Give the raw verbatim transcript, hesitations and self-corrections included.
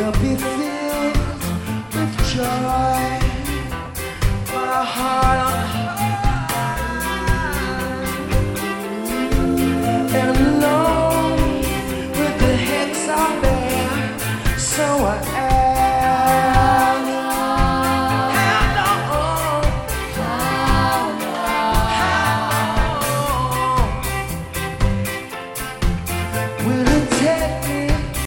will be filled with joy. My heart on high and alone with the heads I bear. So I